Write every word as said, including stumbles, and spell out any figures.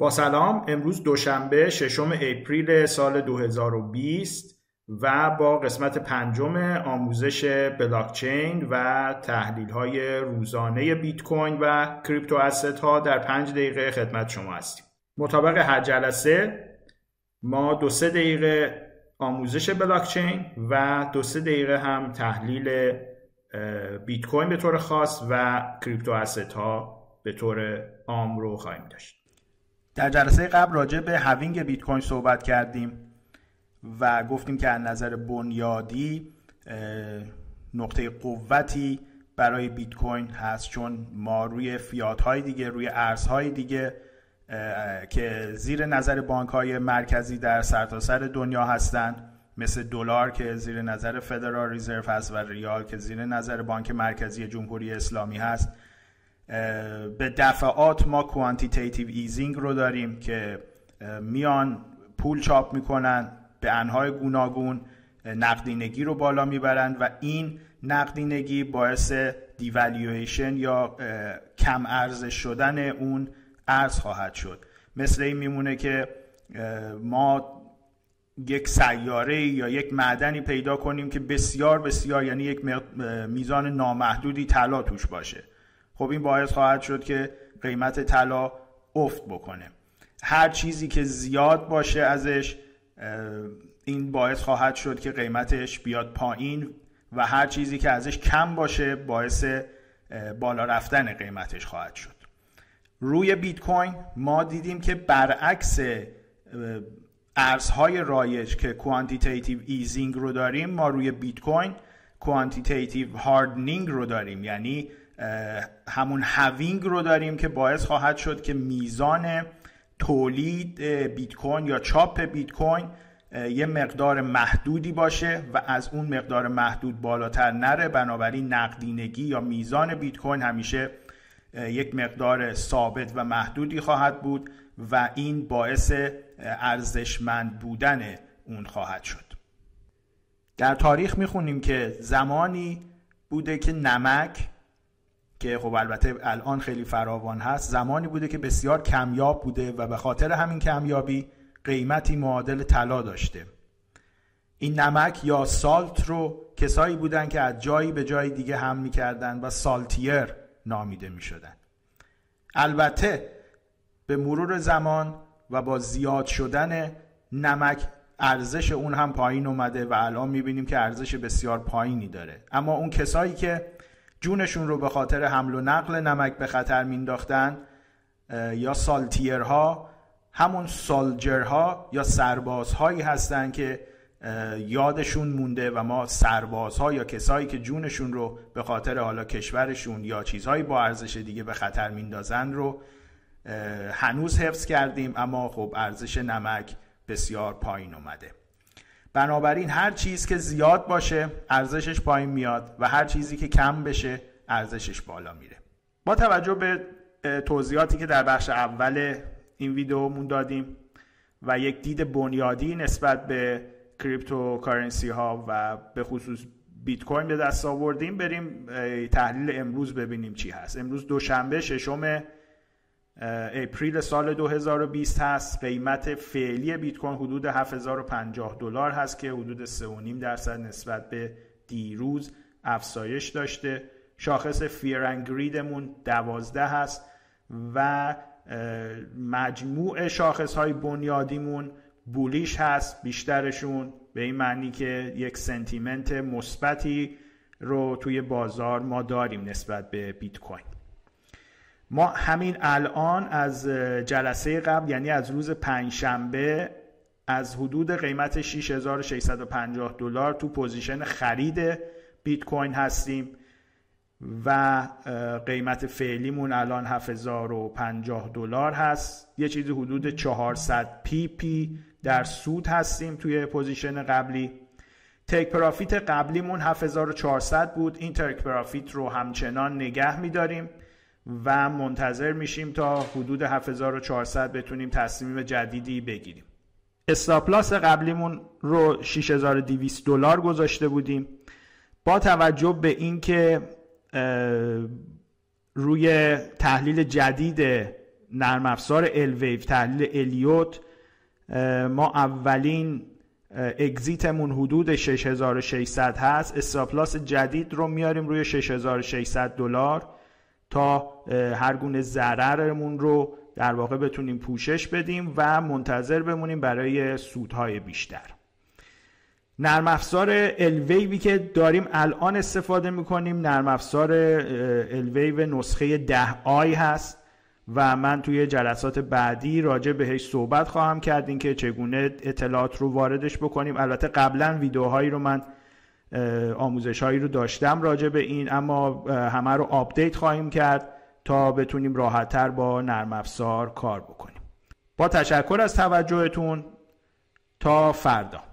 با سلام، امروز دوشنبه ششم اپریل سال دو هزار و بیست و با قسمت پنجم آموزش بلاکچین و تحلیل‌های روزانه بیت کوین و کریپتو اسست ها در پنج دقیقه خدمت شما هستیم. مطابق هر جلسه ما دو سه دقیقه آموزش بلاکچین و دو سه دقیقه هم تحلیل بیت کوین به طور خاص و کریپتو اسست ها به طور عام رو خواهیم داشت. در جلسه قبل راجع به هاوینگ بیت کوین صحبت کردیم و گفتیم که از نظر بنیادی نقطه قوتی برای بیت کوین هست، چون ما روی فیات های دیگه، روی ارزهای دیگه که زیر نظر بانک های مرکزی در سرتاسر دنیا هستند، مثل دلار که زیر نظر فدرال رزرو هست و ریال که زیر نظر بانک مرکزی جمهوری اسلامی هست، به دفعات ما کوانتیتیتیو ایزینگ رو داریم که میان پول چاپ میکنن به انواع گوناگون، نقدینگی رو بالا میبرن و این نقدینگی باعث دیوالویشن یا کم ارزش شدن اون ارز خواهد شد. مثل این میمونه که ما یک سیاره یا یک معدنی پیدا کنیم که بسیار بسیار یعنی یک میزان نامحدودی طلا توش باشه. خب این باعث خواهد شد که قیمت طلا افت بکنه. هر چیزی که زیاد باشه ازش، این باعث خواهد شد که قیمتش بیاد پایین و هر چیزی که ازش کم باشه باعث بالا رفتن قیمتش خواهد شد. روی بیت کوین ما دیدیم که برعکس ارزهای رایج که کوانتیتیتیو ایزینگ رو داریم، ما روی بیت کوین کوانتیتیتیو هاردنینگ رو داریم، یعنی همون هاوینگ رو داریم که باعث خواهد شد که میزان تولید بیت کوین یا چاپ بیت کوین یه مقدار محدودی باشه و از اون مقدار محدود بالاتر نره. بنابراین نقدینگی یا میزان بیت کوین همیشه یک مقدار ثابت و محدودی خواهد بود و این باعث ارزشمند بودن اون خواهد شد. در تاریخ میخونیم که زمانی بوده که نمک، که خب البته الان خیلی فراوان هست، زمانی بوده که بسیار کمیاب بوده و به خاطر همین کمیابی قیمتی معادل طلا داشته. این نمک یا سالت رو کسایی بودن که از جایی به جای دیگه حمل می‌کردن و سالتیر نامیده می‌شدن. البته به مرور زمان و با زیاد شدن نمک ارزش اون هم پایین اومده و الان می‌بینیم که ارزش بسیار پایینی داره. اما اون کسایی که جونشون رو به خاطر حمل و نقل نمک به خطر مینداختن یا سالتیرها، همون سالجرها یا سربازهایی هستن که یادشون مونده و ما سربازها یا کسایی که جونشون رو به خاطر حالا کشورشون یا چیزهایی با ارزش دیگه به خطر میندازن رو هنوز حفظ کردیم، اما خب ارزش نمک بسیار پایین اومده. بنابراین هر چیز که زیاد باشه ارزشش پایین میاد و هر چیزی که کم بشه ارزشش بالا میره. با توجه به توضیحاتی که در بخش اول این ویدیومون دادیم و یک دید بنیادی نسبت به کریپتوکارنسی ها و به خصوص بیت کوین به دست آوردیم، بریم تحلیل امروز ببینیم چی هست. امروز دوشنبه ششم اپریل سال دو هزار و بیست هست. قیمت فعلی بیت کوین حدود هفت هزار و پنجاه دلار هست که حدود سه و نیم درصد نسبت به دیروز افزایش داشته. شاخص فیر اند گریدمون دوازده هست و مجموع شاخص های بنیادیمون بولیش هست، بیشترشون، به این معنی که یک سنتیمنت مثبتی رو توی بازار ما داریم نسبت به بیت کوین. ما همین الان از جلسه قبل، یعنی از روز پنجشنبه، از حدود قیمت شش هزار و ششصد و پنجاه دلار تو پوزیشن خرید بیت کوین هستیم و قیمت فعلیمون الان هفت هزار و پنجاه دلار هست. یه چیزی حدود چهارصد پی پی در سود هستیم توی پوزیشن قبلی. تک پرافیت قبلیمون هفت هزار و چهارصد بود. این تک پرافیت رو همچنان نگه می‌داریم و منتظر میشیم تا حدود هفت هزار و چهارصد بتونیم تصمیم جدیدی بگیریم. استاپ لاس قبلیمون رو شش هزار و دویست دلار گذاشته بودیم. با توجه به اینکه روی تحلیل جدید نرم افزار الویو تحلیل الیوت ما اولین اگزیتمون حدود شش هزار و ششصد هست. استاپلاس جدید رو میاریم روی شش هزار و ششصد دلار تا هر گونه ضررمون رو در واقع بتونیم پوشش بدیم و منتظر بمونیم برای سودهای بیشتر. نرم افزار الویوی که داریم الان استفاده میکنیم نرم افزار الویو نسخه ده آی هست و من توی جلسات بعدی راجع بهش صحبت خواهم کرد این که چگونه اطلاعات رو واردش بکنیم. البته قبلا ویدیوهایی رو من آموزش هایی رو داشتم راجع به این، اما همه رو آپدیت خواهیم کرد تا بتونیم راحت‌تر با نرم افزار کار بکنیم. با تشکر از توجهتون، تا فردا.